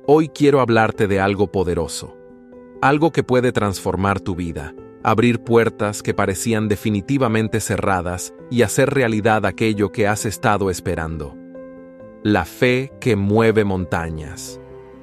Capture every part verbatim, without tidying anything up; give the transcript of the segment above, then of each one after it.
Hoy quiero hablarte de algo poderoso, algo que puede transformar tu vida, abrir puertas que parecían definitivamente cerradas y hacer realidad aquello que has estado esperando. La fe que mueve montañas.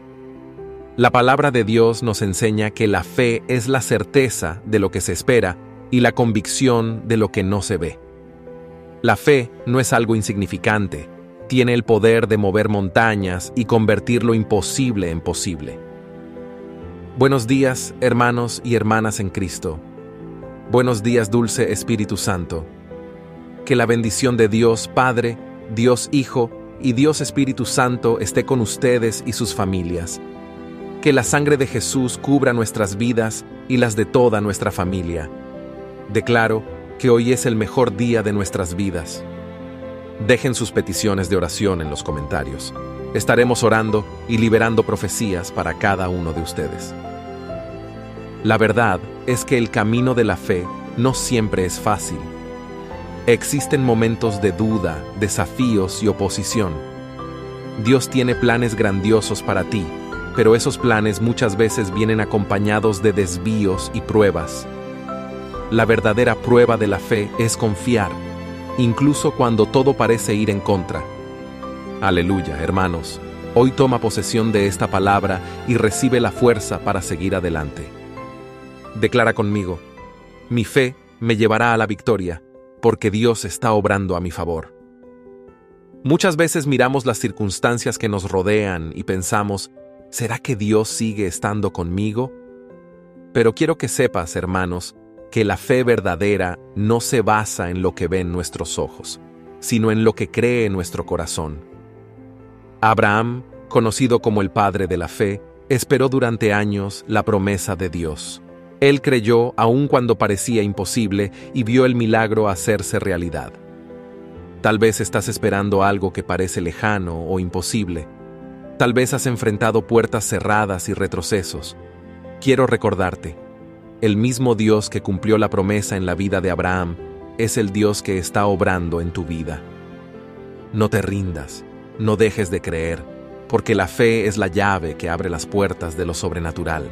La palabra de Dios nos enseña que la fe es la certeza de lo que se espera y la convicción de lo que no se ve. La fe no es algo insignificante, tiene el poder de mover montañas y convertir lo imposible en posible. Buenos días, hermanos y hermanas en Cristo. Buenos días, dulce Espíritu Santo. Que la bendición de Dios Padre, Dios Hijo y Dios Espíritu Santo esté con ustedes y sus familias. Que la sangre de Jesús cubra nuestras vidas y las de toda nuestra familia. Declaro que hoy es el mejor día de nuestras vidas. Dejen sus peticiones de oración en los comentarios. Estaremos orando y liberando profecías para cada uno de ustedes. La verdad es que el camino de la fe no siempre es fácil. Existen momentos de duda, desafíos y oposición. Dios tiene planes grandiosos para ti, pero esos planes muchas veces vienen acompañados de desvíos y pruebas. La verdadera prueba de la fe es confiar, incluso cuando todo parece ir en contra. Aleluya, hermanos. Hoy toma posesión de esta palabra y recibe la fuerza para seguir adelante. Declara conmigo: mi fe me llevará a la victoria, porque Dios está obrando a mi favor. Muchas veces miramos las circunstancias que nos rodean y pensamos, ¿será que Dios sigue estando conmigo? Pero quiero que sepas, hermanos, que la fe verdadera no se basa en lo que ven nuestros ojos, sino en lo que cree nuestro corazón. Abraham, conocido como el padre de la fe, esperó durante años la promesa de Dios. Él creyó aun cuando parecía imposible y vio el milagro hacerse realidad. Tal vez estás esperando algo que parece lejano o imposible. Tal vez has enfrentado puertas cerradas y retrocesos. Quiero recordarte, el mismo Dios que cumplió la promesa en la vida de Abraham es el Dios que está obrando en tu vida. No te rindas, no dejes de creer, porque la fe es la llave que abre las puertas de lo sobrenatural.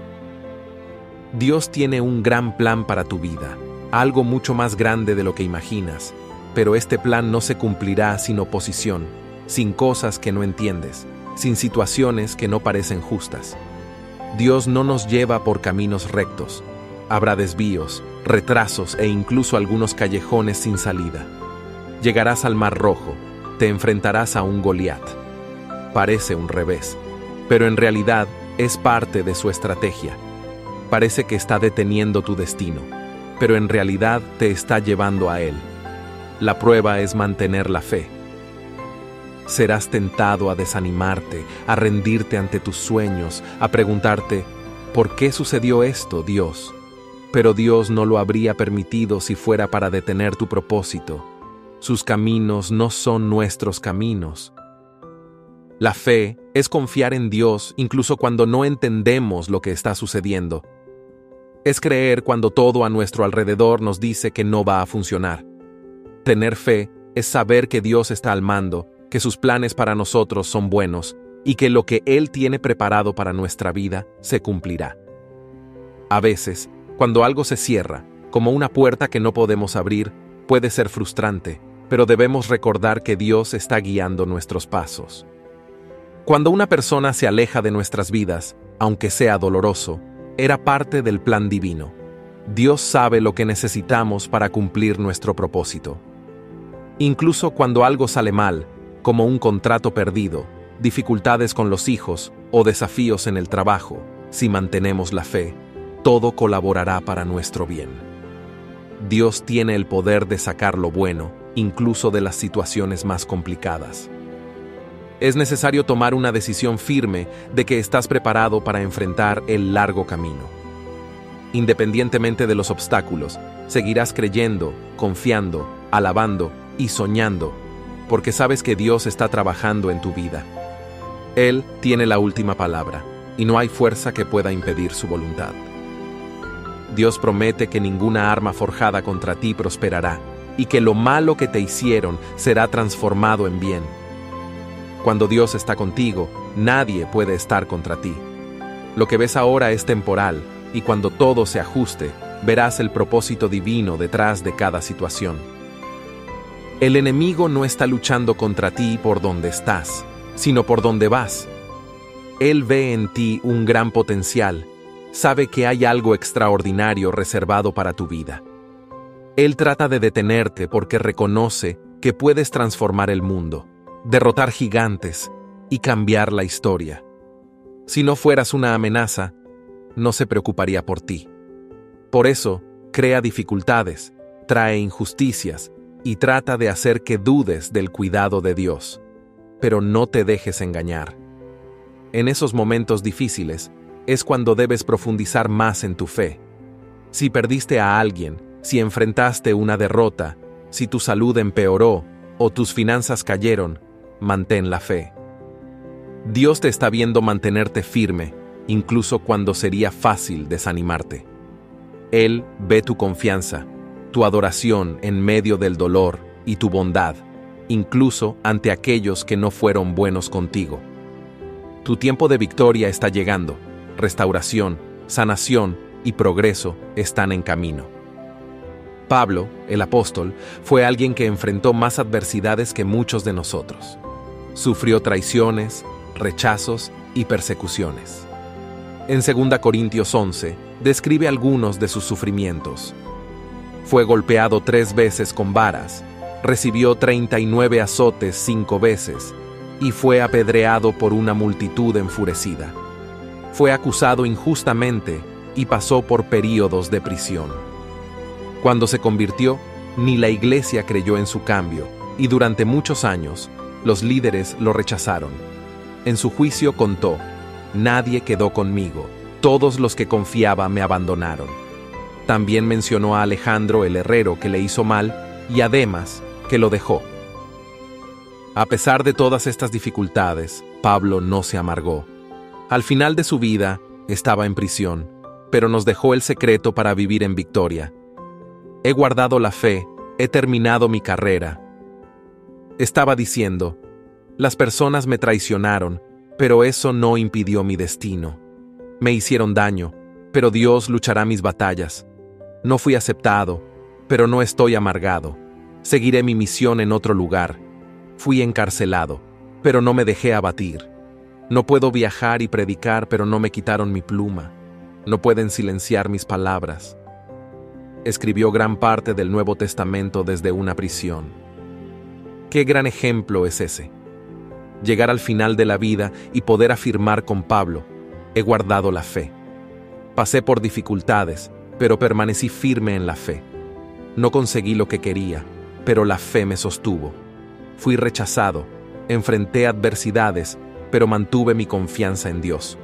Dios tiene un gran plan para tu vida, algo mucho más grande de lo que imaginas, pero este plan no se cumplirá sin oposición, sin cosas que no entiendes, sin situaciones que no parecen justas. Dios no nos lleva por caminos rectos. Habrá desvíos, retrasos e incluso algunos callejones sin salida. Llegarás al Mar Rojo, te enfrentarás a un Goliat. Parece un revés, pero en realidad es parte de su estrategia. Parece que está deteniendo tu destino, pero en realidad te está llevando a él. La prueba es mantener la fe. Serás tentado a desanimarte, a rendirte ante tus sueños, a preguntarte, ¿por qué sucedió esto, Dios? Pero Dios no lo habría permitido si fuera para detener tu propósito. Sus caminos no son nuestros caminos. La fe es confiar en Dios incluso cuando no entendemos lo que está sucediendo. Es creer cuando todo a nuestro alrededor nos dice que no va a funcionar. Tener fe es saber que Dios está al mando, que sus planes para nosotros son buenos y que lo que Él tiene preparado para nuestra vida se cumplirá. A veces, cuando algo se cierra, como una puerta que no podemos abrir, puede ser frustrante, pero debemos recordar que Dios está guiando nuestros pasos. Cuando una persona se aleja de nuestras vidas, aunque sea doloroso, era parte del plan divino. Dios sabe lo que necesitamos para cumplir nuestro propósito. Incluso cuando algo sale mal, como un contrato perdido, dificultades con los hijos o desafíos en el trabajo, si mantenemos la fe, todo colaborará para nuestro bien. Dios tiene el poder de sacar lo bueno, incluso de las situaciones más complicadas. Es necesario tomar una decisión firme de que estás preparado para enfrentar el largo camino. Independientemente de los obstáculos, seguirás creyendo, confiando, alabando y soñando, porque sabes que Dios está trabajando en tu vida. Él tiene la última palabra, y no hay fuerza que pueda impedir su voluntad. Dios promete que ninguna arma forjada contra ti prosperará, y que lo malo que te hicieron será transformado en bien. Cuando Dios está contigo, nadie puede estar contra ti. Lo que ves ahora es temporal, y cuando todo se ajuste, verás el propósito divino detrás de cada situación. El enemigo no está luchando contra ti por donde estás, sino por donde vas. Él ve en ti un gran potencial, sabe que hay algo extraordinario reservado para tu vida. Él trata de detenerte porque reconoce que puedes transformar el mundo, derrotar gigantes y cambiar la historia. Si no fueras una amenaza, no se preocuparía por ti. Por eso, crea dificultades, trae injusticias y trata de hacer que dudes del cuidado de Dios. Pero no te dejes engañar. En esos momentos difíciles es cuando debes profundizar más en tu fe. Si perdiste a alguien, si enfrentaste una derrota, si tu salud empeoró o tus finanzas cayeron, mantén la fe. Dios te está viendo mantenerte firme, incluso cuando sería fácil desanimarte. Él ve tu confianza, tu adoración en medio del dolor y tu bondad, incluso ante aquellos que no fueron buenos contigo. Tu tiempo de victoria está llegando, restauración, sanación y progreso están en camino. Pablo, el apóstol, fue alguien que enfrentó más adversidades que muchos de nosotros. Sufrió traiciones, rechazos y persecuciones. En segunda Corintios once, describe algunos de sus sufrimientos. Fue golpeado tres veces con varas, recibió treinta y nueve azotes cinco veces, y fue apedreado por una multitud enfurecida. Fue acusado injustamente y pasó por períodos de prisión. Cuando se convirtió, ni la iglesia creyó en su cambio, y durante muchos años, los líderes lo rechazaron. En su juicio contó: nadie quedó conmigo, todos los que confiaba me abandonaron. También mencionó a Alejandro el herrero que le hizo mal y a Demas que lo dejó. A pesar de todas estas dificultades, Pablo no se amargó. Al final de su vida, estaba en prisión, pero nos dejó el secreto para vivir en victoria. He guardado la fe, he terminado mi carrera. Estaba diciendo: las personas me traicionaron, pero eso no impidió mi destino. Me hicieron daño, pero Dios luchará mis batallas. No fui aceptado, pero no estoy amargado. Seguiré mi misión en otro lugar. Fui encarcelado, pero no me dejé abatir. No puedo viajar y predicar, pero no me quitaron mi pluma. No pueden silenciar mis palabras. Escribió gran parte del Nuevo Testamento desde una prisión. Qué gran ejemplo es ese. Llegar al final de la vida y poder afirmar con Pablo: he guardado la fe. Pasé por dificultades, pero permanecí firme en la fe. No conseguí lo que quería, pero la fe me sostuvo. Fui rechazado, enfrenté adversidades, pero mantuve mi confianza en Dios.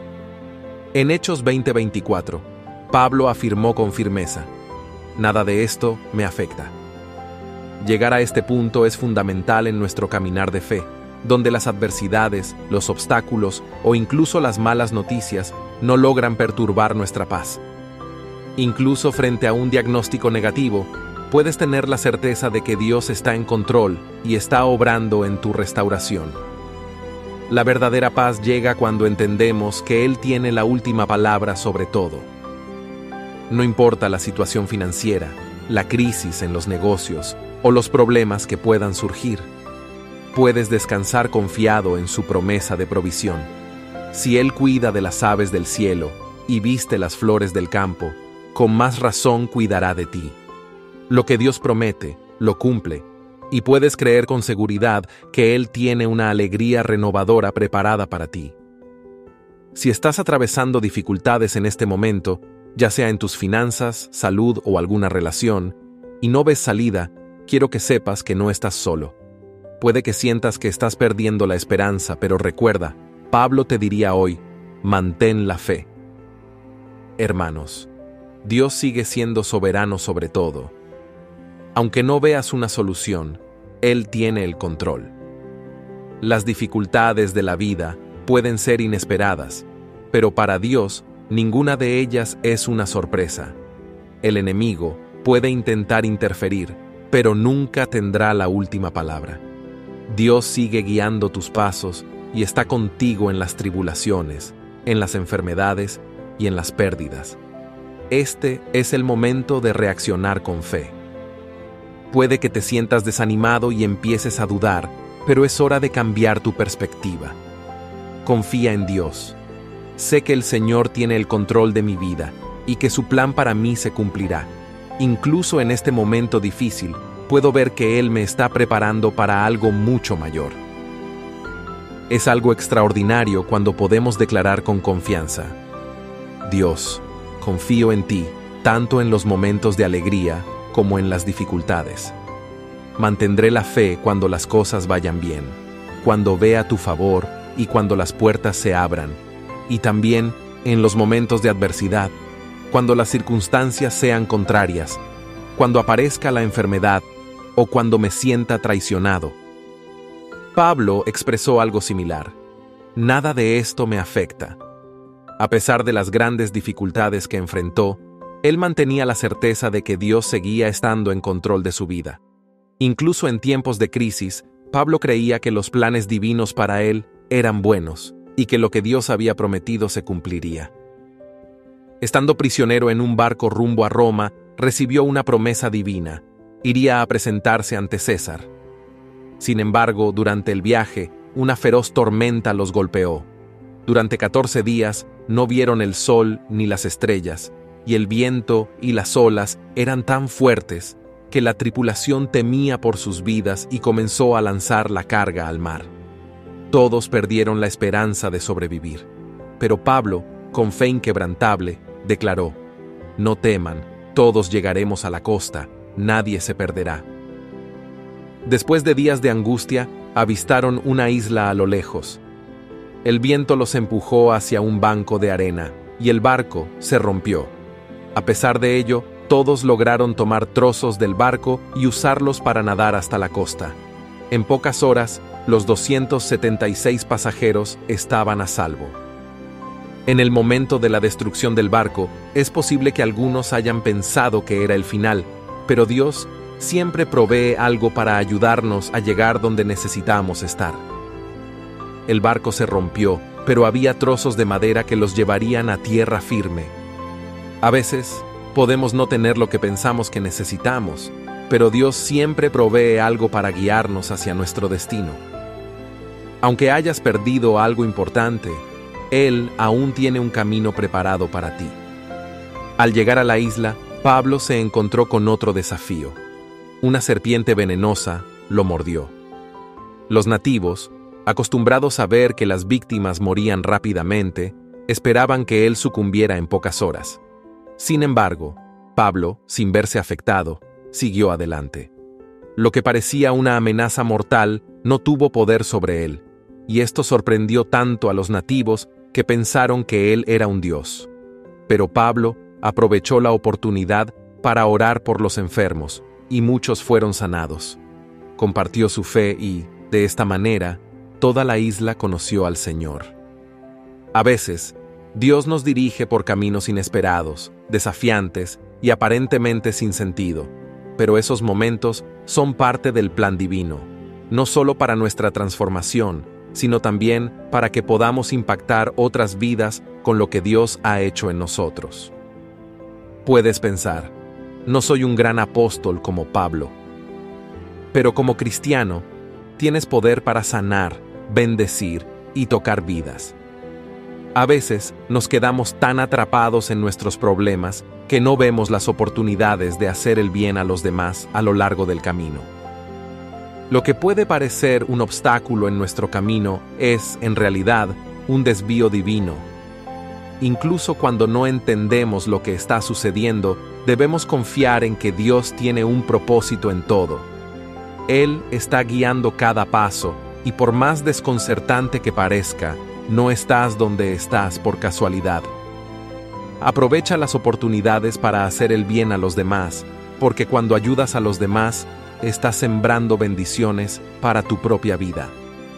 En Hechos veinte veinticuatro, Pablo afirmó con firmeza: nada de esto me afecta. Llegar a este punto es fundamental en nuestro caminar de fe, donde las adversidades, los obstáculos o incluso las malas noticias no logran perturbar nuestra paz. Incluso frente a un diagnóstico negativo, puedes tener la certeza de que Dios está en control y está obrando en tu restauración. La verdadera paz llega cuando entendemos que Él tiene la última palabra sobre todo. No importa la situación financiera, la crisis en los negocios o los problemas que puedan surgir, puedes descansar confiado en su promesa de provisión. Si Él cuida de las aves del cielo y viste las flores del campo, con más razón cuidará de ti. Lo que Dios promete, lo cumple, y puedes creer con seguridad que Él tiene una alegría renovadora preparada para ti. Si estás atravesando dificultades en este momento, ya sea en tus finanzas, salud o alguna relación, y no ves salida, quiero que sepas que no estás solo. Puede que sientas que estás perdiendo la esperanza, pero recuerda, Pablo te diría hoy: mantén la fe. Hermanos, Dios sigue siendo soberano sobre todo. Aunque no veas una solución, Él tiene el control. Las dificultades de la vida pueden ser inesperadas, pero para Dios, ninguna de ellas es una sorpresa. El enemigo puede intentar interferir, pero nunca tendrá la última palabra. Dios sigue guiando tus pasos y está contigo en las tribulaciones, en las enfermedades y en las pérdidas. Este es el momento de reaccionar con fe. Puede que te sientas desanimado y empieces a dudar, pero es hora de cambiar tu perspectiva. Confía en Dios. Sé que el Señor tiene el control de mi vida y que su plan para mí se cumplirá. Incluso en este momento difícil, puedo ver que Él me está preparando para algo mucho mayor. Es algo extraordinario cuando podemos declarar con confianza: Dios, confío en ti, tanto en los momentos de alegría como en las dificultades. Mantendré la fe cuando las cosas vayan bien, cuando vea tu favor y cuando las puertas se abran, y también en los momentos de adversidad, cuando las circunstancias sean contrarias, cuando aparezca la enfermedad o cuando me sienta traicionado. Pablo expresó algo similar: nada de esto me afecta. A pesar de las grandes dificultades que enfrentó, él mantenía la certeza de que Dios seguía estando en control de su vida. Incluso en tiempos de crisis, Pablo creía que los planes divinos para él eran buenos y que lo que Dios había prometido se cumpliría. Estando prisionero en un barco rumbo a Roma, recibió una promesa divina: iría a presentarse ante César. Sin embargo, durante el viaje, una feroz tormenta los golpeó. Durante catorce días no vieron el sol ni las estrellas, y el viento y las olas eran tan fuertes que la tripulación temía por sus vidas y comenzó a lanzar la carga al mar. Todos perdieron la esperanza de sobrevivir. Pero Pablo, con fe inquebrantable, declaró: no teman, todos llegaremos a la costa, nadie se perderá. Después de días de angustia, avistaron una isla a lo lejos. El viento los empujó hacia un banco de arena, y el barco se rompió. A pesar de ello, todos lograron tomar trozos del barco y usarlos para nadar hasta la costa. En pocas horas, los doscientos setenta y seis pasajeros estaban a salvo. En el momento de la destrucción del barco, es posible que algunos hayan pensado que era el final, pero Dios siempre provee algo para ayudarnos a llegar donde necesitamos estar. El barco se rompió, pero había trozos de madera que los llevarían a tierra firme. A veces, podemos no tener lo que pensamos que necesitamos, pero Dios siempre provee algo para guiarnos hacia nuestro destino. Aunque hayas perdido algo importante, Él aún tiene un camino preparado para ti. Al llegar a la isla, Pablo se encontró con otro desafío. Una serpiente venenosa lo mordió. Los nativos, acostumbrados a ver que las víctimas morían rápidamente, esperaban que él sucumbiera en pocas horas. Sin embargo, Pablo, sin verse afectado, siguió adelante. Lo que parecía una amenaza mortal no tuvo poder sobre él, y esto sorprendió tanto a los nativos que pensaron que él era un dios. Pero Pablo aprovechó la oportunidad para orar por los enfermos, y muchos fueron sanados. Compartió su fe y, de esta manera, toda la isla conoció al Señor. A veces, Dios nos dirige por caminos inesperados, desafiantes y aparentemente sin sentido, pero esos momentos son parte del plan divino, no solo para nuestra transformación, sino también para que podamos impactar otras vidas con lo que Dios ha hecho en nosotros. Puedes pensar: no soy un gran apóstol como Pablo. Pero como cristiano, tienes poder para sanar, bendecir y tocar vidas. A veces nos quedamos tan atrapados en nuestros problemas que no vemos las oportunidades de hacer el bien a los demás a lo largo del camino. Lo que puede parecer un obstáculo en nuestro camino es, en realidad, un desvío divino. Incluso cuando no entendemos lo que está sucediendo, debemos confiar en que Dios tiene un propósito en todo. Él está guiando cada paso, y por más desconcertante que parezca, no estás donde estás por casualidad. Aprovecha las oportunidades para hacer el bien a los demás, porque cuando ayudas a los demás, estás sembrando bendiciones para tu propia vida.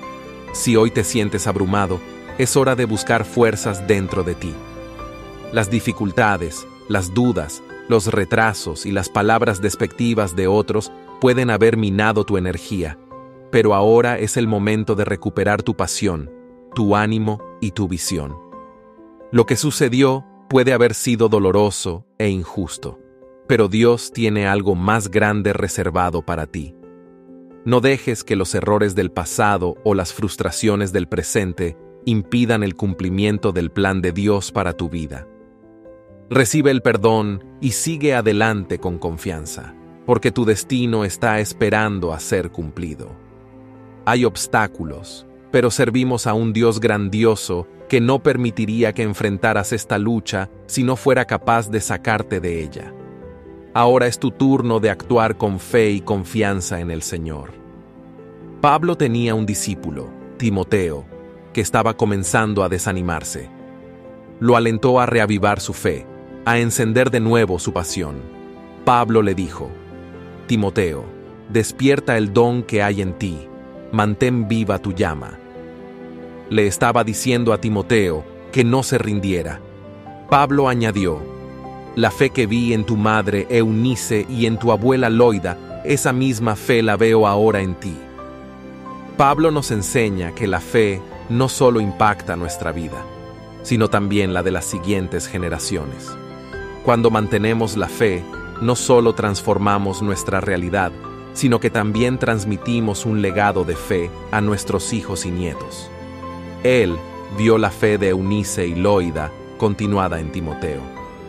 Si hoy te sientes abrumado, es hora de buscar fuerzas dentro de ti. Las dificultades, las dudas, los retrasos y las palabras despectivas de otros pueden haber minado tu energía. pero ahora es el momento de recuperar tu pasión, tu ánimo y tu visión. Lo que sucedió puede haber sido doloroso e injusto, pero Dios tiene algo más grande reservado para ti. No dejes que los errores del pasado o las frustraciones del presente impidan el cumplimiento del plan de Dios para tu vida. Recibe el perdón y sigue adelante con confianza, porque tu destino está esperando a ser cumplido. Hay obstáculos, pero servimos a un Dios grandioso que no permitiría que enfrentaras esta lucha si no fuera capaz de sacarte de ella. Ahora es tu turno de actuar con fe y confianza en el Señor. Pablo tenía un discípulo, Timoteo, que estaba comenzando a desanimarse. Lo alentó a reavivar su fe, a encender de nuevo su pasión. Pablo le dijo: Timoteo, despierta el don que hay en ti, mantén viva tu llama. Le estaba diciendo a Timoteo que no se rindiera. Pablo añadió: la fe que vi en tu madre Eunice y en tu abuela Loida, esa misma fe la veo ahora en ti. Pablo nos enseña que la fe no solo impacta nuestra vida, sino también la de las siguientes generaciones. Cuando mantenemos la fe, no solo transformamos nuestra realidad, sino que también transmitimos un legado de fe a nuestros hijos y nietos. Él vio la fe de Eunice y Loida continuada en Timoteo.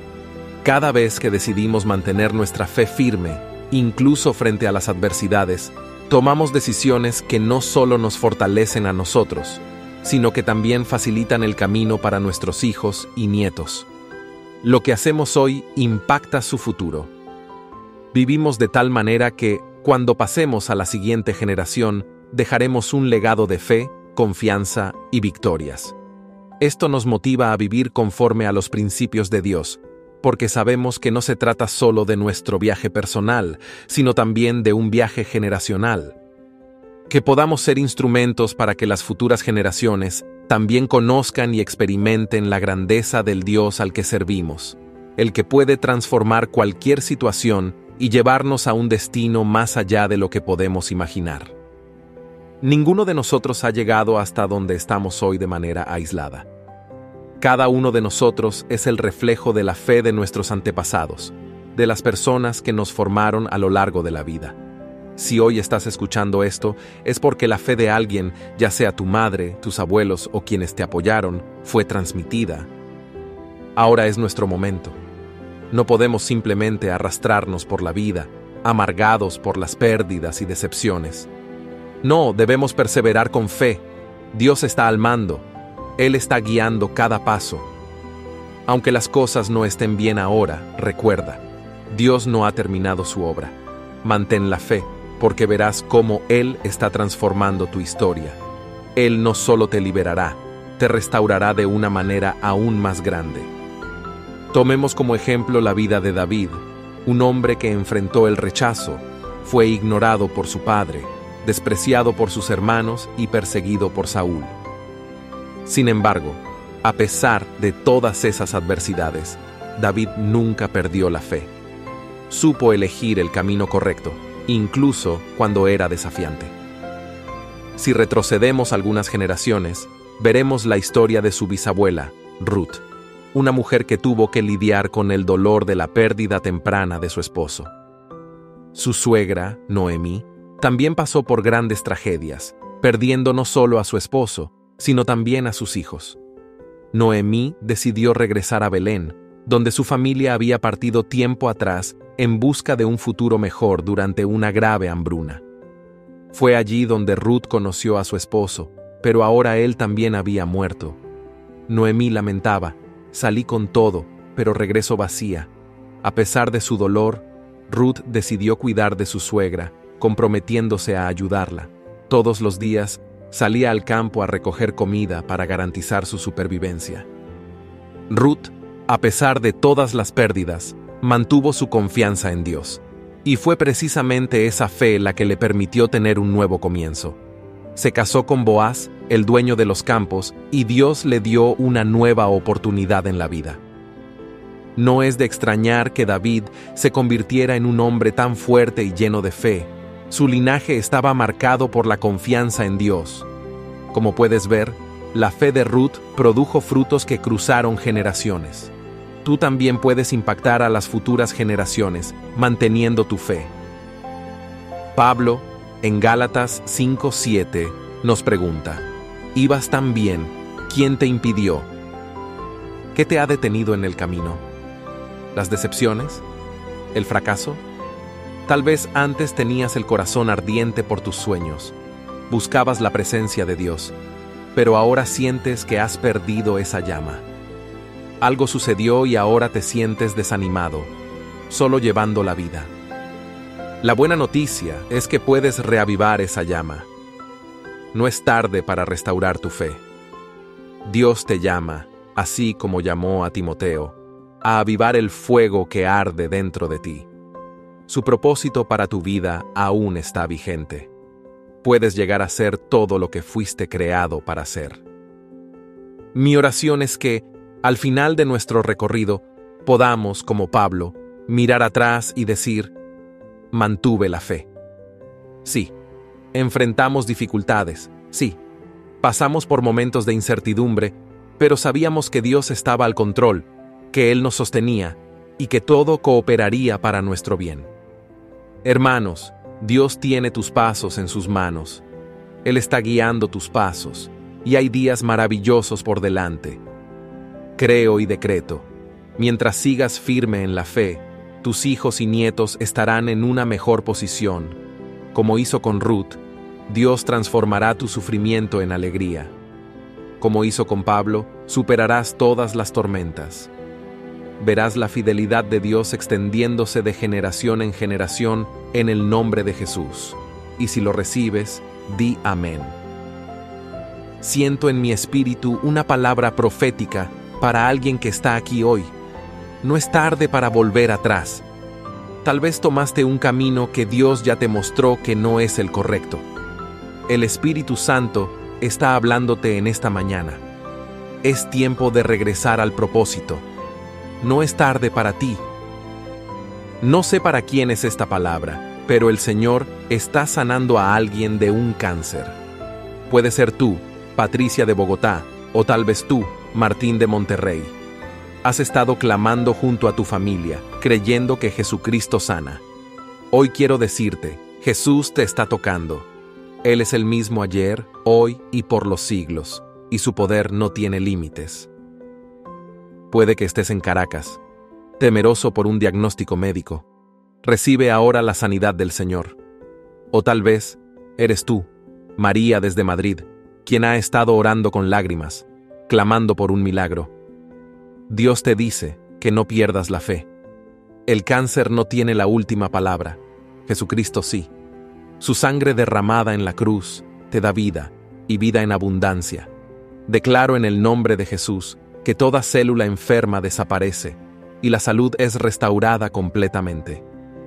Cada vez que decidimos mantener nuestra fe firme, incluso frente a las adversidades, tomamos decisiones que no solo nos fortalecen a nosotros, sino que también facilitan el camino para nuestros hijos y nietos. Lo que hacemos hoy impacta su futuro. Vivimos de tal manera que, cuando pasemos a la siguiente generación, dejaremos un legado de fe, confianza y victorias. Esto nos motiva a vivir conforme a los principios de Dios, porque sabemos que no se trata solo de nuestro viaje personal, sino también de un viaje generacional. Que podamos ser instrumentos para que las futuras generaciones también conozcan y experimenten la grandeza del Dios al que servimos, el que puede transformar cualquier situación y llevarnos a un destino más allá de lo que podemos imaginar. Ninguno de nosotros ha llegado hasta donde estamos hoy de manera aislada. Cada uno de nosotros es el reflejo de la fe de nuestros antepasados, de las personas que nos formaron a lo largo de la vida. Si hoy estás escuchando esto, es porque la fe de alguien, ya sea tu madre, tus abuelos o quienes te apoyaron, fue transmitida. Ahora es nuestro momento. No podemos simplemente arrastrarnos por la vida, amargados por las pérdidas y decepciones. No, debemos perseverar con fe. Dios está al mando. Él está guiando cada paso. Aunque las cosas no estén bien ahora, recuerda, Dios no ha terminado su obra. Mantén la fe, porque verás cómo Él está transformando tu historia. Él no solo te liberará, te restaurará de una manera aún más grande. Tomemos como ejemplo la vida de David, un hombre que enfrentó el rechazo, fue ignorado por su padre, despreciado por sus hermanos y perseguido por Saúl. Sin embargo, a pesar de todas esas adversidades, David nunca perdió la fe. Supo elegir el camino correcto, incluso cuando era desafiante. Si retrocedemos algunas generaciones, veremos la historia de su bisabuela, Ruth, una mujer que tuvo que lidiar con el dolor de la pérdida temprana de su esposo. Su suegra, Noemí, también pasó por grandes tragedias, perdiendo no solo a su esposo, sino también a sus hijos. Noemí decidió regresar a Belén, donde su familia había partido tiempo atrás en busca de un futuro mejor durante una grave hambruna. Fue allí donde Ruth conoció a su esposo, pero ahora él también había muerto. Noemí lamentaba: salí con todo, pero regreso vacía. A pesar de su dolor, Ruth decidió cuidar de su suegra, comprometiéndose a ayudarla. Todos los días, salía al campo a recoger comida para garantizar su supervivencia. Ruth, a pesar de todas las pérdidas, mantuvo su confianza en Dios, y fue precisamente esa fe la que le permitió tener un nuevo comienzo. Se casó con Boaz, el dueño de los campos, y Dios le dio una nueva oportunidad en la vida. No es de extrañar que David se convirtiera en un hombre tan fuerte y lleno de fe, Su linaje estaba marcado por la confianza en Dios. Como puedes ver, la fe de Ruth produjo frutos que cruzaron generaciones. Tú también puedes impactar a las futuras generaciones, manteniendo tu fe. Pablo, en Gálatas cinco siete, nos pregunta: ¿ibas tan bien? ¿Quién te impidió? ¿Qué te ha detenido en el camino? ¿Las decepciones? ¿El fracaso? Tal vez antes tenías el corazón ardiente por tus sueños, buscabas la presencia de Dios, pero ahora sientes que has perdido esa llama. Algo sucedió y ahora te sientes desanimado, solo llevando la vida. La buena noticia es que puedes reavivar esa llama. No es tarde para restaurar tu fe. Dios te llama, así como llamó a Timoteo, a avivar el fuego que arde dentro de ti. Su propósito para tu vida aún está vigente. Puedes llegar a ser todo lo que fuiste creado para ser. Mi oración es que, al final de nuestro recorrido, podamos, como Pablo, mirar atrás y decir: mantuve la fe. Sí, enfrentamos dificultades, sí, pasamos por momentos de incertidumbre, pero sabíamos que Dios estaba al control, que Él nos sostenía y que todo cooperaría para nuestro bien. Hermanos, Dios tiene tus pasos en sus manos. Él está guiando tus pasos, y hay días maravillosos por delante. Creo y decreto, mientras sigas firme en la fe, tus hijos y nietos estarán en una mejor posición. Como hizo con Ruth, Dios transformará tu sufrimiento en alegría. Como hizo con Pablo, superarás todas las tormentas. Verás la fidelidad de Dios extendiéndose de generación en generación en el nombre de Jesús. Y si lo recibes, di amén. Siento en mi espíritu una palabra profética para alguien que está aquí hoy. No es tarde para volver atrás. Tal vez tomaste un camino que Dios ya te mostró que no es el correcto. El Espíritu Santo está hablándote en esta mañana. Es tiempo de regresar al propósito. No es tarde para ti. No sé para quién es esta palabra, pero el Señor está sanando a alguien de un cáncer. Puede ser tú, Patricia de Bogotá, o tal vez tú, Martín de Monterrey. Has estado clamando junto a tu familia, creyendo que Jesucristo sana. Hoy quiero decirte, Jesús te está tocando. Él es el mismo ayer, hoy y por los siglos, y su poder no tiene límites. Puede que estés en Caracas, temeroso por un diagnóstico médico. Recibe ahora la sanidad del Señor. O tal vez eres tú, María desde Madrid, quien ha estado orando con lágrimas, clamando por un milagro. Dios te dice que no pierdas la fe. El cáncer no tiene la última palabra, Jesucristo sí. Su sangre derramada en la cruz te da vida, y vida en abundancia. Declaro en el nombre de Jesús que toda célula enferma desaparece y la salud es restaurada completamente.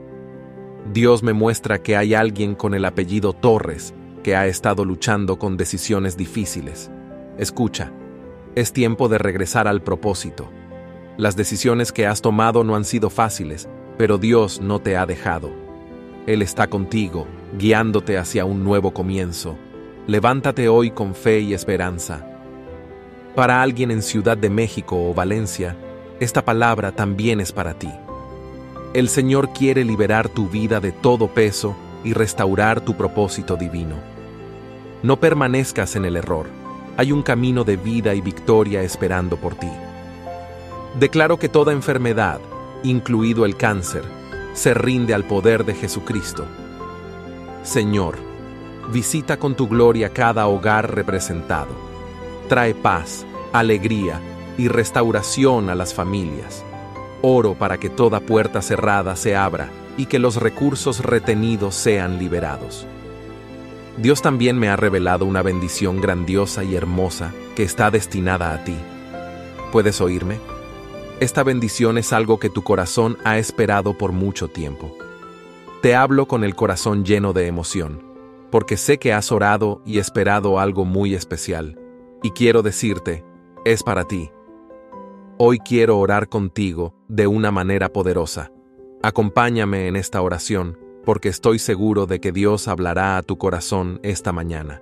Dios me muestra que hay alguien con el apellido Torres que ha estado luchando con decisiones difíciles. Escucha, es tiempo de regresar al propósito. Las decisiones que has tomado no han sido fáciles, pero Dios no te ha dejado. Él está contigo, guiándote hacia un nuevo comienzo. Levántate hoy con fe y esperanza. Para alguien en Ciudad de México o Valencia, esta palabra también es para ti. El Señor quiere liberar tu vida de todo peso y restaurar tu propósito divino. No permanezcas en el error. Hay un camino de vida y victoria esperando por ti. Declaro que toda enfermedad, incluido el cáncer, se rinde al poder de Jesucristo. Señor, visita con tu gloria cada hogar representado. Trae paz, alegría y restauración a las familias. Oro para que toda puerta cerrada se abra y que los recursos retenidos sean liberados. Dios también me ha revelado una bendición grandiosa y hermosa que está destinada a ti. ¿Puedes oírme? Esta bendición es algo que tu corazón ha esperado por mucho tiempo. Te hablo con el corazón lleno de emoción, porque sé que has orado y esperado algo muy especial. Y quiero decirte, es para ti. Hoy quiero orar contigo de una manera poderosa. Acompáñame en esta oración porque estoy seguro de que Dios hablará a tu corazón esta mañana.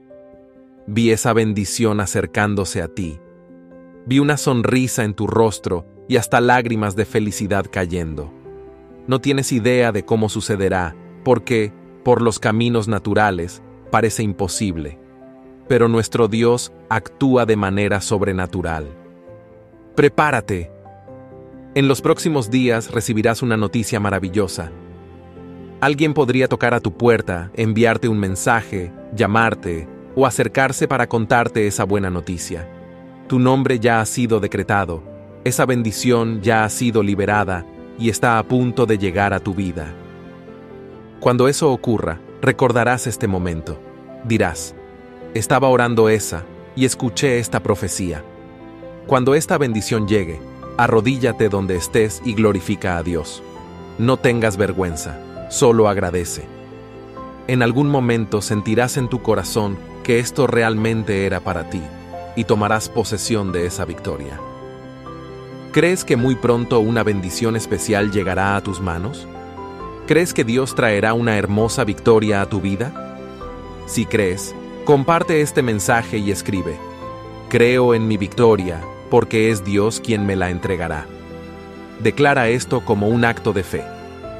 Vi esa bendición acercándose a ti. Vi una sonrisa en tu rostro y hasta lágrimas de felicidad cayendo. No tienes idea de cómo sucederá, porque, por los caminos naturales, parece imposible. Pero nuestro Dios actúa de manera sobrenatural. Prepárate. En los próximos días recibirás una noticia maravillosa. Alguien podría tocar a tu puerta, enviarte un mensaje, llamarte o acercarse para contarte esa buena noticia. Tu nombre ya ha sido decretado, esa bendición ya ha sido liberada y está a punto de llegar a tu vida. Cuando eso ocurra, recordarás este momento. Dirás: estaba orando esa y escuché esta profecía. Cuando esta bendición llegue, arrodíllate donde estés y glorifica a Dios. No tengas vergüenza, solo agradece. En algún momento sentirás en tu corazón que esto realmente era para ti y tomarás posesión de esa victoria. ¿Crees que muy pronto una bendición especial llegará a tus manos? ¿Crees que Dios traerá una hermosa victoria a tu vida? Si crees, comparte este mensaje y escribe: creo en mi victoria, porque es Dios quien me la entregará. Declara esto como un acto de fe.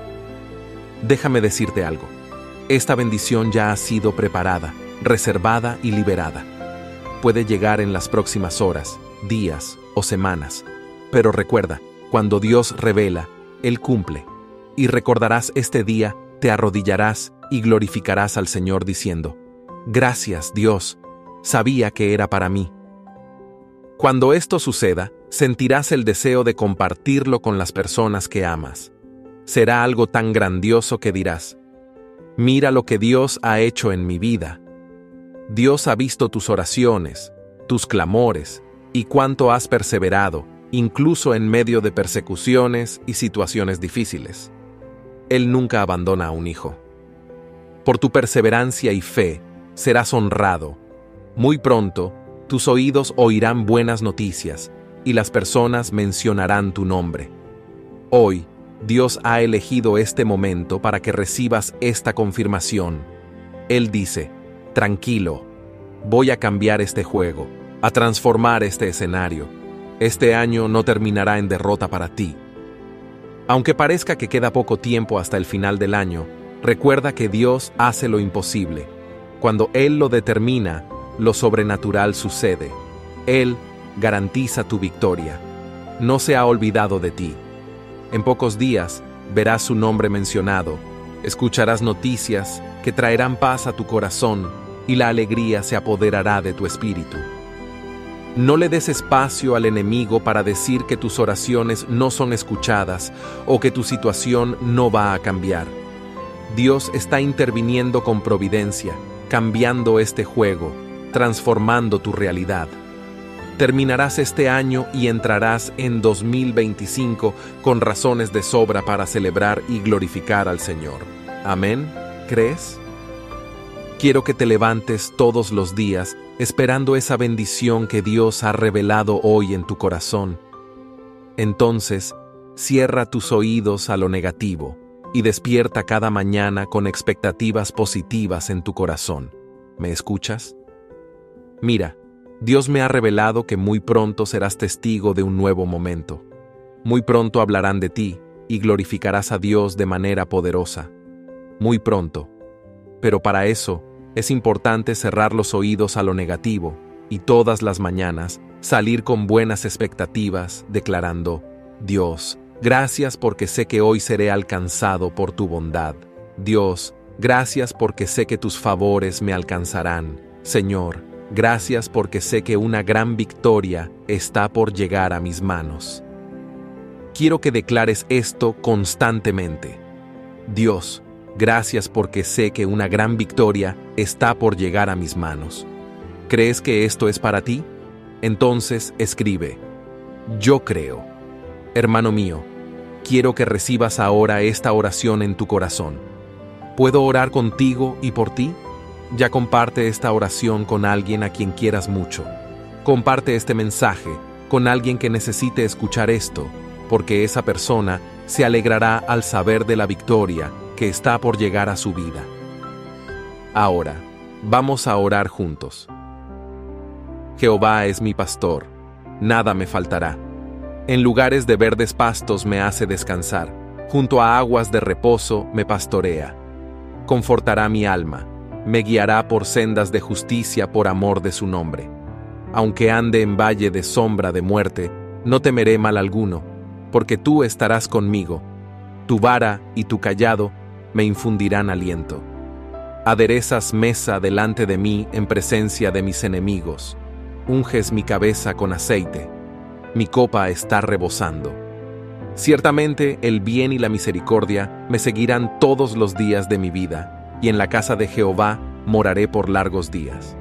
Déjame decirte algo. Esta bendición ya ha sido preparada, reservada y liberada. Puede llegar en las próximas horas, días o semanas. Pero recuerda, cuando Dios revela, Él cumple. Y recordarás este día, te arrodillarás y glorificarás al Señor diciendo: gracias, Dios, sabía que era para mí. Cuando esto suceda, sentirás el deseo de compartirlo con las personas que amas. Será algo tan grandioso que dirás: mira lo que Dios ha hecho en mi vida. Dios ha visto tus oraciones, tus clamores, y cuánto has perseverado, incluso en medio de persecuciones y situaciones difíciles. Él nunca abandona a un hijo. Por tu perseverancia y fe, serás honrado. Muy pronto, tus oídos oirán buenas noticias, y las personas mencionarán tu nombre. Hoy, Dios ha elegido este momento para que recibas esta confirmación. Él dice: tranquilo, voy a cambiar este juego, a transformar este escenario. Este año no terminará en derrota para ti. Aunque parezca que queda poco tiempo hasta el final del año, recuerda que Dios hace lo imposible. Cuando Él lo determina, lo sobrenatural sucede. Él garantiza tu victoria. No se ha olvidado de ti. En pocos días verás su nombre mencionado, escucharás noticias que traerán paz a tu corazón y la alegría se apoderará de tu espíritu. No le des espacio al enemigo para decir que tus oraciones no son escuchadas o que tu situación no va a cambiar. Dios está interviniendo con providencia, cambiando este juego, transformando tu realidad. Terminarás este año y entrarás en dos mil veinticinco con razones de sobra para celebrar y glorificar al Señor. ¿Amén? ¿Crees? Quiero que te levantes todos los días esperando esa bendición que Dios ha revelado hoy en tu corazón. Entonces, cierra tus oídos a lo negativo y despierta cada mañana con expectativas positivas en tu corazón. ¿Me escuchas? Mira, Dios me ha revelado que muy pronto serás testigo de un nuevo momento. Muy pronto hablarán de ti y glorificarás a Dios de manera poderosa. Muy pronto. Pero para eso, es importante cerrar los oídos a lo negativo y todas las mañanas salir con buenas expectativas, declarando: Dios, gracias porque sé que hoy seré alcanzado por tu bondad. Dios, gracias porque sé que tus favores me alcanzarán. Señor, gracias porque sé que una gran victoria está por llegar a mis manos. Quiero que declares esto constantemente. Dios, gracias porque sé que una gran victoria está por llegar a mis manos. ¿Crees que esto es para ti? Entonces escribe: yo creo. Hermano mío, quiero que recibas ahora esta oración en tu corazón. ¿Puedo orar contigo y por ti? Ya comparte esta oración con alguien a quien quieras mucho. Comparte este mensaje con alguien que necesite escuchar esto, porque esa persona se alegrará al saber de la victoria que está por llegar a su vida. Ahora, vamos a orar juntos. Jehová es mi pastor, nada me faltará. En lugares de verdes pastos me hace descansar, junto a aguas de reposo me pastorea. Confortará mi alma, me guiará por sendas de justicia por amor de su nombre. Aunque ande en valle de sombra de muerte, no temeré mal alguno, porque tú estarás conmigo. Tu vara y tu cayado me infundirán aliento. Aderezas mesa delante de mí en presencia de mis enemigos. Unges mi cabeza con aceite. Mi copa está rebosando. Ciertamente el bien y la misericordia me seguirán todos los días de mi vida, y en la casa de Jehová moraré por largos días.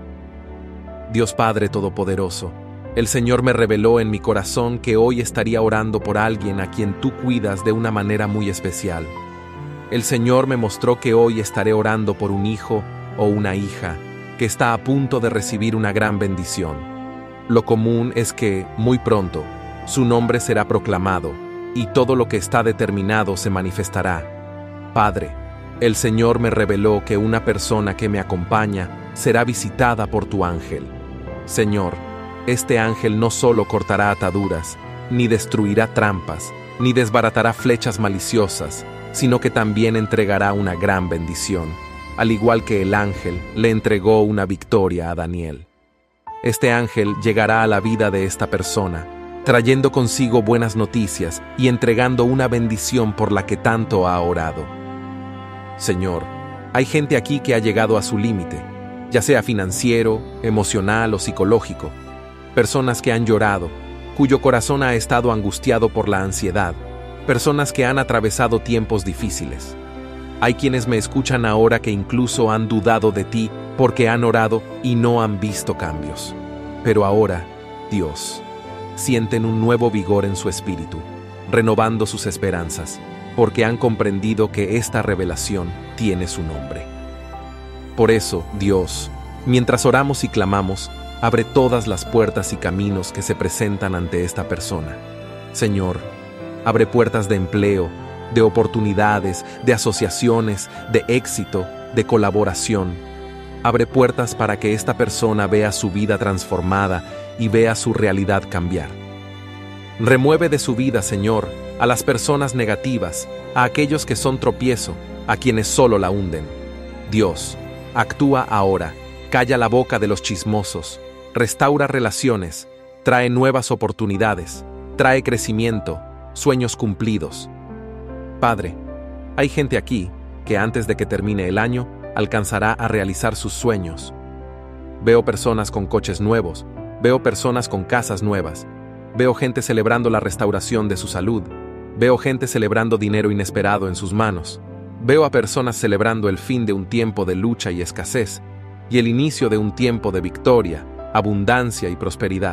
Dios Padre Todopoderoso, el Señor me reveló en mi corazón que hoy estaría orando por alguien a quien tú cuidas de una manera muy especial. El Señor me mostró que hoy estaré orando por un hijo o una hija que está a punto de recibir una gran bendición. Lo común es que, muy pronto, su nombre será proclamado y todo lo que está determinado se manifestará. Padre, el Señor me reveló que una persona que me acompaña será visitada por tu ángel. Señor, este ángel no solo cortará ataduras, ni destruirá trampas, ni desbaratará flechas maliciosas, sino que también entregará una gran bendición, al igual que el ángel le entregó una victoria a Daniel. Este ángel llegará a la vida de esta persona, trayendo consigo buenas noticias y entregando una bendición por la que tanto ha orado. Señor, hay gente aquí que ha llegado a su límite, ya sea financiero, emocional o psicológico. Personas que han llorado, cuyo corazón ha estado angustiado por la ansiedad. Personas que han atravesado tiempos difíciles. Hay quienes me escuchan ahora que incluso han dudado de ti porque han orado y no han visto cambios. Pero ahora, Dios, sienten un nuevo vigor en su espíritu, renovando sus esperanzas, porque han comprendido que esta revelación tiene su nombre. Por eso, Dios, mientras oramos y clamamos, abre todas las puertas y caminos que se presentan ante esta persona. Señor, abre puertas de empleo, de oportunidades, de asociaciones, de éxito, de colaboración. Abre puertas para que esta persona vea su vida transformada y vea su realidad cambiar. Remueve de su vida, Señor, a las personas negativas, a aquellos que son tropiezo, a quienes solo la hunden. Dios, actúa ahora, calla la boca de los chismosos, restaura relaciones, trae nuevas oportunidades, trae crecimiento, sueños cumplidos. Padre, hay gente aquí que antes de que termine el año alcanzará a realizar sus sueños. Veo personas con coches nuevos, veo personas con casas nuevas, veo gente celebrando la restauración de su salud, veo gente celebrando dinero inesperado en sus manos, veo a personas celebrando el fin de un tiempo de lucha y escasez y el inicio de un tiempo de victoria, abundancia y prosperidad.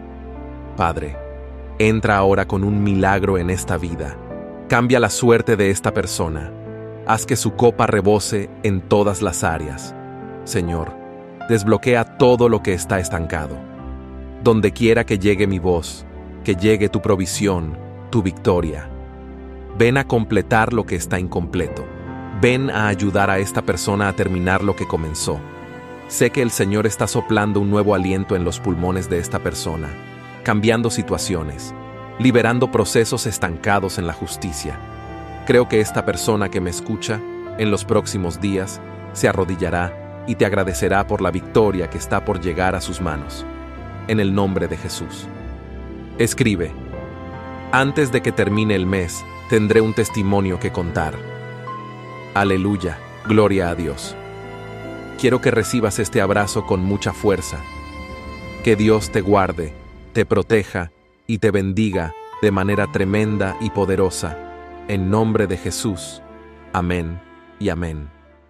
Padre, entra ahora con un milagro en esta vida. Cambia la suerte de esta persona. Haz que su copa rebose en todas las áreas. Señor, desbloquea todo lo que está estancado. Donde quiera que llegue mi voz, que llegue tu provisión, tu victoria. Ven a completar lo que está incompleto. Ven a ayudar a esta persona a terminar lo que comenzó. Sé que el Señor está soplando un nuevo aliento en los pulmones de esta persona, cambiando situaciones, liberando procesos estancados en la justicia. Creo que esta persona que me escucha, en los próximos días, se arrodillará y te agradecerá por la victoria que está por llegar a sus manos. En el nombre de Jesús. Escribe: antes de que termine el mes, tendré un testimonio que contar. Aleluya, gloria a Dios. Quiero que recibas este abrazo con mucha fuerza. Que Dios te guarde, te proteja y te bendiga de manera tremenda y poderosa. En nombre de Jesús. Amén y amén.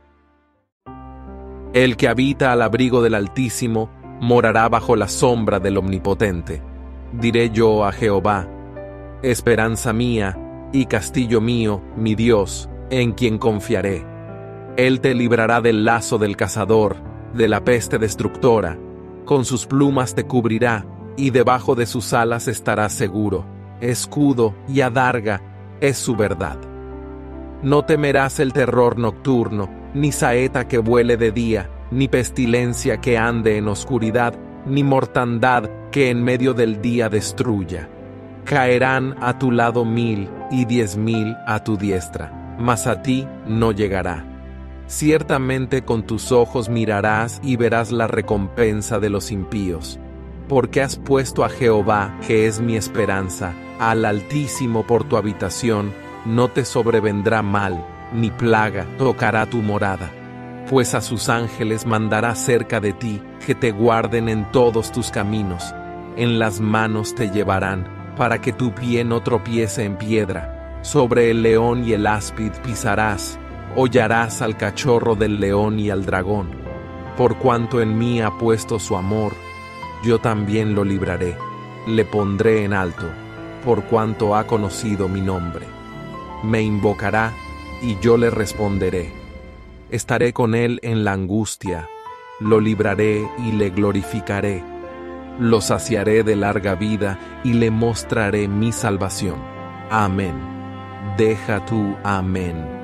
El que habita al abrigo del Altísimo morará bajo la sombra del Omnipotente. Diré yo a Jehová: esperanza mía y castillo mío, mi Dios, en quien confiaré. Él te librará del lazo del cazador, de la peste destructora. Con sus plumas te cubrirá, y debajo de sus alas estarás seguro. Escudo y adarga es su verdad. No temerás el terror nocturno, ni saeta que vuele de día, ni pestilencia que ande en oscuridad, ni mortandad que en medio del día destruya. Caerán a tu lado mil y diez mil a tu diestra, mas a ti no llegará. Ciertamente con tus ojos mirarás y verás la recompensa de los impíos. Porque has puesto a Jehová, que es mi esperanza, al Altísimo por tu habitación, no te sobrevendrá mal, ni plaga tocará tu morada. Pues a sus ángeles mandará cerca de ti, que te guarden en todos tus caminos. En las manos te llevarán, para que tu pie no tropiece en piedra. Sobre el león y el áspid pisarás, hollarás al cachorro del león y al dragón. Por cuanto en mí ha puesto su amor, yo también lo libraré, le pondré en alto, por cuanto ha conocido mi nombre. Me invocará, y yo le responderé. Estaré con él en la angustia, lo libraré y le glorificaré. Lo saciaré de larga vida y le mostraré mi salvación. Amén. Deja tú, amén.